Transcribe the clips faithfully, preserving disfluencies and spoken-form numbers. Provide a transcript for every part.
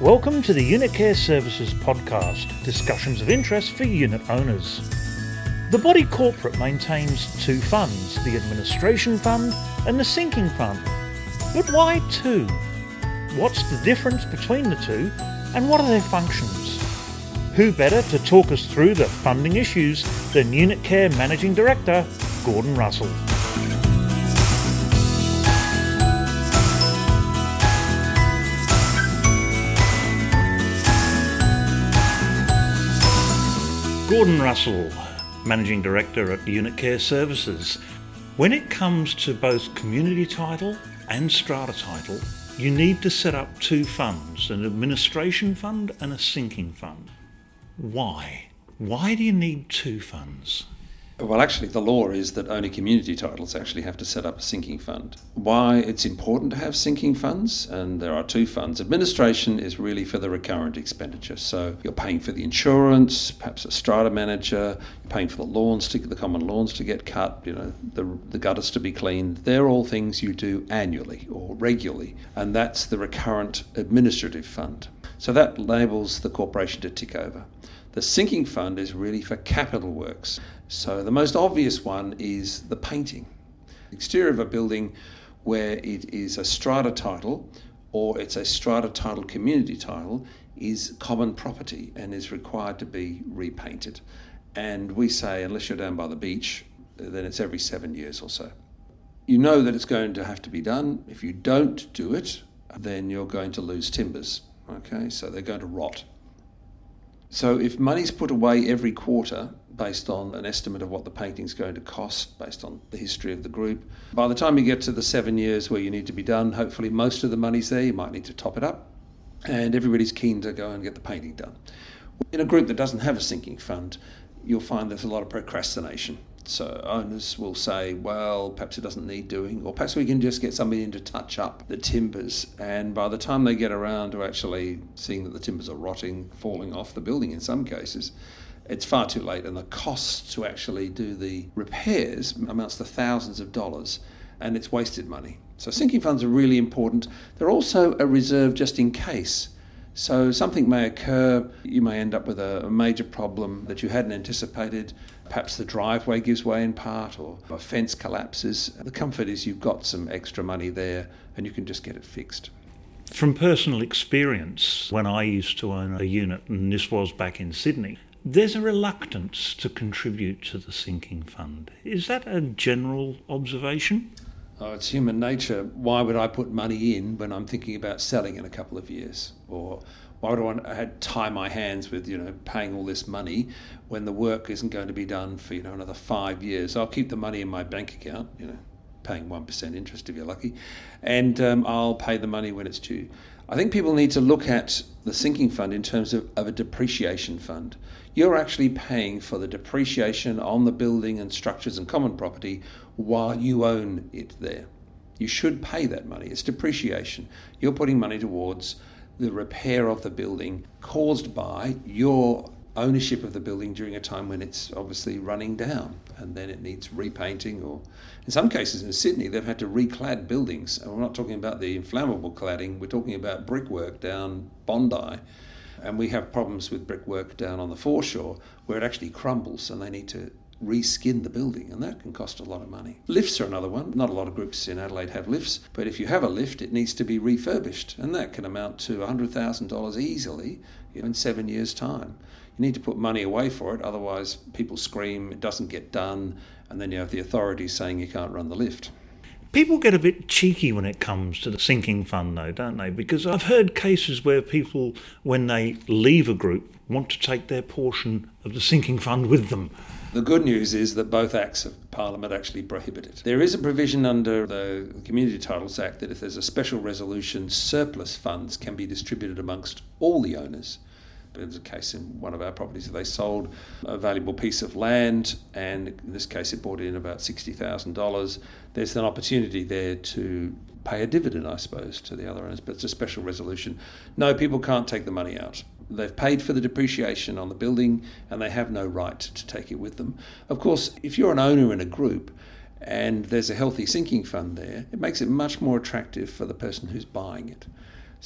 Welcome to the Unit Care Services podcast, discussions of interest for unit owners. The body corporate maintains two funds, the administration fund and the sinking fund. But why two? What's the difference between the two and what are their functions? Who better to talk us through the funding issues than Unit Care Managing Director, Gordon Russell. Gordon Russell, Managing Director at Unit Care Services. When it comes to both community title and strata title, you need to set up two funds, an administration fund and a sinking fund. Why? Why do you need two funds? Well, actually, the law is that only community titles actually have to set up a sinking fund. Why it's important to have sinking funds, and there are two funds. Administration is really for the recurrent expenditure. So you're paying for the insurance, perhaps a strata manager, you're paying for the lawns, to the common lawns to get cut, you know, the, the gutters to be cleaned. They're all things you do annually or regularly, and that's the recurrent administrative fund. So that enables the corporation to tick over. The sinking fund is really for capital works. So the most obvious one is the painting. The exterior of a building where it is a strata title or it's a strata title community title is common property and is required to be repainted. And we say, unless you're down by the beach, then it's every seven years or so. You know that it's going to have to be done. If you don't do it, then you're going to lose timbers. Okay, so they're going to rot. So if money's put away every quarter based on an estimate of what the painting's going to cost, based on the history of the group, by the time you get to the seven years where you need to be done, hopefully most of the money's there, you might need to top it up, and everybody's keen to go and get the painting done. In a group that doesn't have a sinking fund, you'll find there's a lot of procrastination. So owners will say, well, perhaps it doesn't need doing, or perhaps we can just get somebody in to touch up the timbers. And by the time they get around to actually seeing that the timbers are rotting, falling off the building in some cases, it's far too late. And the cost to actually do the repairs amounts to thousands of dollars, and it's wasted money. So sinking funds are really important. They're also a reserve just in case. So something may occur, you may end up with a major problem that you hadn't anticipated. Perhaps the driveway gives way in part or a fence collapses. The comfort is you've got some extra money there and you can just get it fixed. From personal experience, when I used to own a unit, and this was back in Sydney, there's a reluctance to contribute to the sinking fund. Is that a general observation? Oh, it's human nature. Why would I put money in when I'm thinking about selling in a couple of years? Or why would I want to tie my hands with, you know, paying all this money when the work isn't going to be done for, you know, another five years? I'll keep the money in my bank account, you know, paying one percent interest if you're lucky, and um, I'll pay the money when it's due. I think people need to look at the sinking fund in terms of, of a depreciation fund. You're actually paying for the depreciation on the building and structures and common property while you own it there. You should pay that money. It's depreciation. You're putting money towards the repair of the building caused by your ownership of the building during a time when it's obviously running down and then it needs repainting, or in some cases in Sydney they've had to reclad buildings, and we're not talking about the inflammable cladding, we're talking about brickwork down Bondi, and we have problems with brickwork down on the foreshore where it actually crumbles and they need to reskin the building, and that can cost a lot of money. Lifts are another one. Not a lot of groups in Adelaide have lifts, but if you have a lift, it needs to be refurbished, and that can amount to one hundred thousand dollars easily, you know, in seven years' time. You need to put money away for it, otherwise people scream, it doesn't get done, and then you have the authorities saying you can't run the lift. People get a bit cheeky when it comes to the sinking fund though, don't they? Because I've heard cases where people, when they leave a group, want to take their portion of the sinking fund with them. The good news is that both acts of Parliament actually prohibit it. There is a provision under the Community Titles Act that if there's a special resolution, surplus funds can be distributed amongst all the owners. There was a case in one of our properties where they sold a valuable piece of land, and in this case it brought in about sixty thousand dollars. There's an opportunity there to pay a dividend, I suppose, to the other owners, but it's a special resolution. No, people can't take the money out. They've paid for the depreciation on the building and they have no right to take it with them. Of course, if you're an owner in a group and there's a healthy sinking fund there, it makes it much more attractive for the person who's buying it.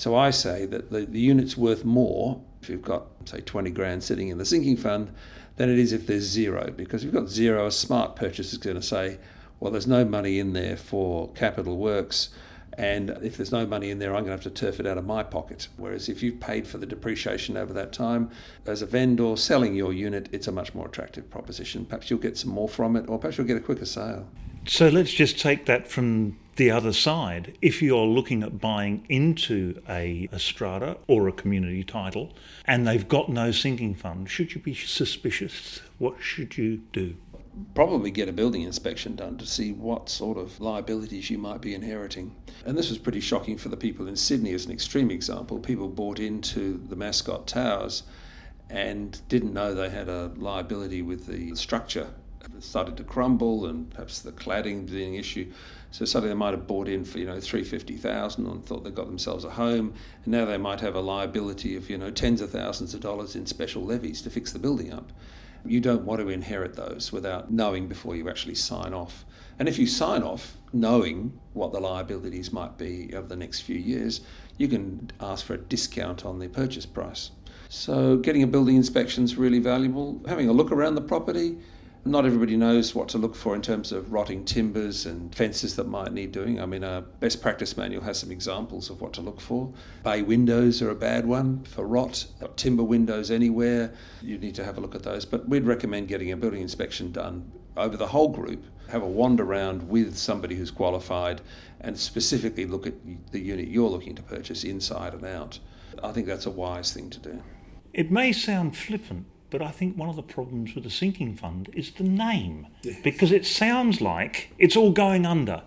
So I say that the, the unit's worth more if you've got, say, twenty grand sitting in the sinking fund than it is if there's zero. Because if you've got zero, a smart purchaser is going to say, well, there's no money in there for capital works, and if there's no money in there, I'm going to have to turf it out of my pocket. Whereas if you've paid for the depreciation over that time, as a vendor selling your unit, it's a much more attractive proposition. Perhaps you'll get some more from it, or perhaps you'll get a quicker sale. So let's just take that from the other side. If you're looking at buying into a, a strata or a community title and they've got no sinking fund, should you be suspicious? What should you do? Probably get a building inspection done to see what sort of liabilities you might be inheriting. And this was pretty shocking for the people in Sydney as an extreme example. People bought into the Mascot Towers and didn't know they had a liability with the structure. It started to crumble and perhaps the cladding being an issue. So suddenly they might have bought in for, you know, three hundred fifty thousand dollars and thought they got themselves a home. And now they might have a liability of, you know, tens of thousands of dollars in special levies to fix the building up. You don't want to inherit those without knowing before you actually sign off. And if you sign off knowing what the liabilities might be over the next few years, you can ask for a discount on the purchase price. So getting a building inspection is really valuable. Having a look around the property. Not everybody knows what to look for in terms of rotting timbers and fences that might need doing. I mean, a best practice manual has some examples of what to look for. Bay windows are a bad one for rot. Timber windows anywhere, you need to have a look at those. But we'd recommend getting a building inspection done over the whole group. Have a wander around with somebody who's qualified and specifically look at the unit you're looking to purchase inside and out. I think that's a wise thing to do. It may sound flippant, but I think one of the problems with the sinking fund is the name, yes. Because it sounds like it's all going under.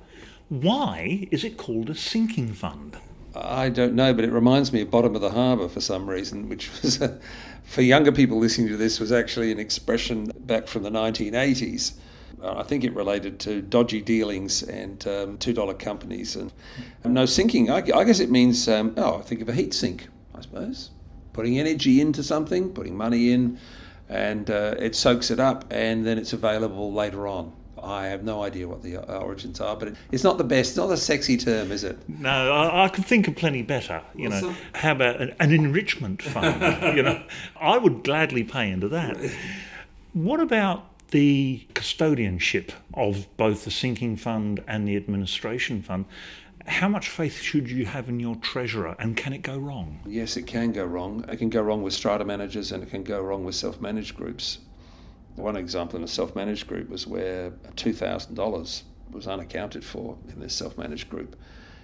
Why is it called a sinking fund? I don't know, but it reminds me of Bottom of the Harbour for some reason, which was, a, for younger people listening to this, was actually an expression back from the nineteen eighties. I think it related to dodgy dealings and um, two dollar companies. And, and no sinking, I, I guess it means, um, oh, think of a heat sink, I suppose. Putting energy into something, putting money in, and uh, it soaks it up, and then it's available later on. I have no idea what the origins are, but it, it's not the best, it's not a sexy term, is it? No, I, I could think of plenty better. You What's know, that? How about an, an enrichment fund? You know, I would gladly pay into that. What about the custodianship of both the sinking fund and the administration fund? How much faith should you have in your treasurer, and can it go wrong? Yes, it can go wrong. It can go wrong with strata managers, and it can go wrong with self-managed groups. One example in a self-managed group was where two thousand dollars was unaccounted for in this self-managed group.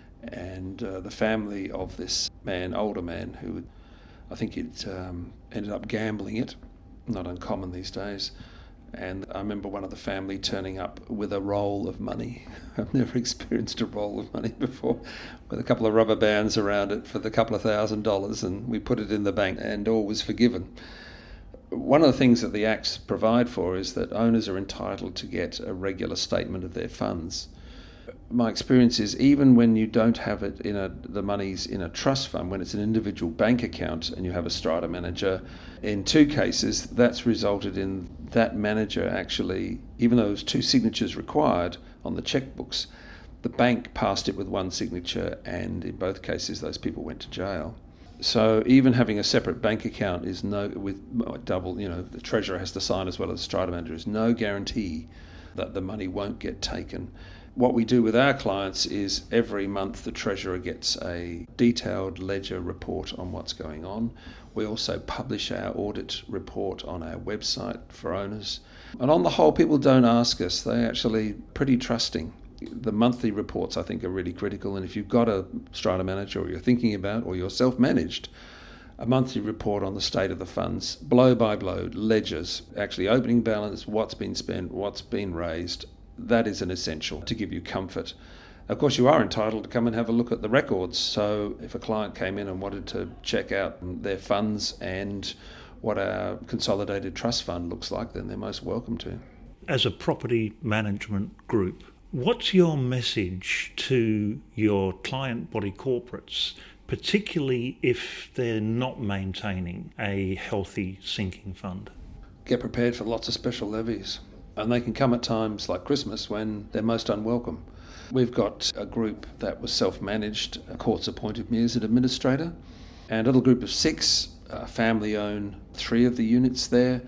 And uh, the family of this man, older man, who I think he'd um, ended up gambling it, not uncommon these days. And I remember one of the family turning up with a roll of money. I've never experienced a roll of money before, with a couple of rubber bands around it for the couple of thousand dollars, and we put it in the bank and all was forgiven. One of the things that the Acts provide for is that owners are entitled to get a regular statement of their funds. My experience is even when you don't have it in a the money's in a trust fund, when it's an individual bank account and you have a strata manager, in two cases that's resulted in that manager actually, even though there's two signatures required on the checkbooks, the bank passed it with one signature, and in both cases those people went to jail. So even having a separate bank account is no, with double, you know, the treasurer has to sign as well as the strata manager, is no guarantee that the money won't get taken. What we do with our clients is every month the treasurer gets a detailed ledger report on what's going on. We also publish our audit report on our website for owners. And on the whole, people don't ask us. They're actually pretty trusting. The monthly reports, I think, are really critical. And if you've got a strata manager, or you're thinking about, or you're self-managed, a monthly report on the state of the funds, blow by blow, ledgers, actually opening balance, what's been spent, what's been raised, that is an essential to give you comfort. Of course, you are entitled to come and have a look at the records. So if a client came in and wanted to check out their funds and what our consolidated trust fund looks like, then they're most welcome to. As a property management group, what's your message to your client body corporates, particularly if they're not maintaining a healthy sinking fund? Get prepared for lots of special levies. And they can come at times like Christmas when they're most unwelcome. We've got a group that was self-managed. Courts appointed me as an administrator. And a little group of six, uh, family own three of the units there.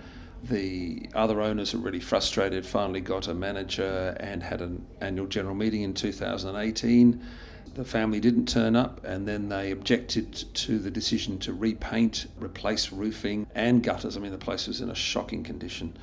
The other owners are really frustrated, finally got a manager and had an annual general meeting in two thousand eighteen. The family didn't turn up, and then they objected to the decision to repaint, replace roofing and gutters. I mean, the place was in a shocking condition.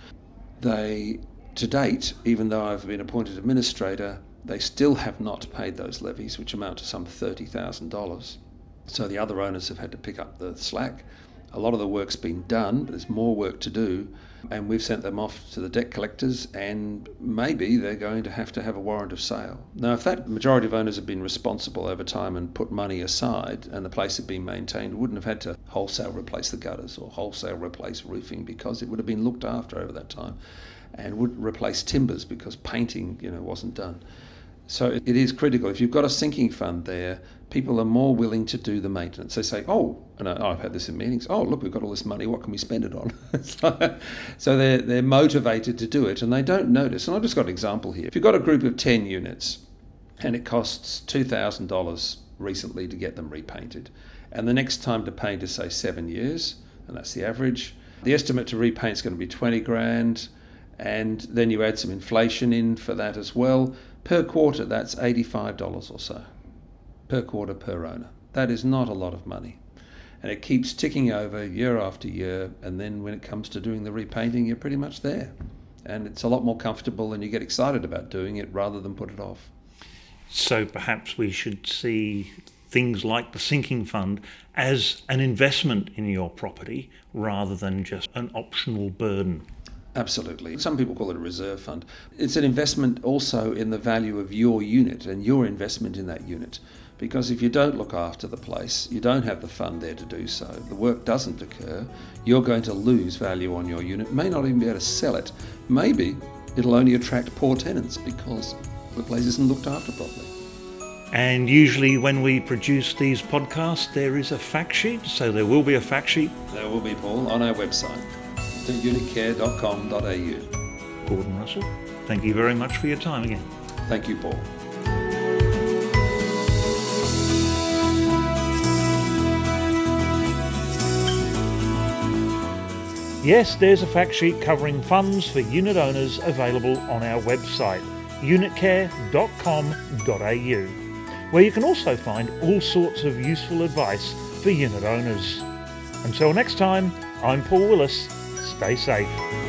They, to date, even though I've been appointed administrator, they still have not paid those levies, which amount to some thirty thousand dollars. So the other owners have had to pick up the slack. A lot of the work's been done, but there's more work to do, and we've sent them off to the debt collectors, and maybe they're going to have to have a warrant of sale. Now, if that majority of owners had been responsible over time and put money aside and the place had been maintained, wouldn't have had to wholesale replace the gutters or wholesale replace roofing, because it would have been looked after over that time, and would replace timbers because painting, you know, wasn't done. So it is critical. If you've got a sinking fund there, people are more willing to do the maintenance. They say, oh, and I, I've had this in meetings, oh, look, we've got all this money, what can we spend it on? so so they're, they're motivated to do it, and they don't notice. And I've just got an example here. If you've got a group of ten units and it costs two thousand dollars recently to get them repainted, and the next time to paint is, say, seven years, and that's the average, the estimate to repaint is going to be twenty grand, and then you add some inflation in for that as well. Per quarter, that's eighty-five dollars or so, per quarter per owner. That is not a lot of money. And it keeps ticking over year after year, and then when it comes to doing the repainting, you're pretty much there. And it's a lot more comfortable, and you get excited about doing it rather than put it off. So perhaps we should see things like the sinking fund as an investment in your property rather than just an optional burden. Absolutely. Some people call it a reserve fund. It's an investment also in the value of your unit and your investment in that unit. Because if you don't look after the place, you don't have the fund there to do so, the work doesn't occur, you're going to lose value on your unit, may not even be able to sell it. Maybe it'll only attract poor tenants because the place isn't looked after properly. And usually when we produce these podcasts, there is a fact sheet, so there will be a fact sheet. There will be, Paul, on our website. unit care dot com dot a u. Gordon Russell, thank you very much for your time again. Thank you, Paul. Yes, there's a fact sheet covering funds for unit owners available on our website, unit care dot com dot a u, where you can also find all sorts of useful advice for unit owners. Until next time, I'm Paul Willis. Stay safe.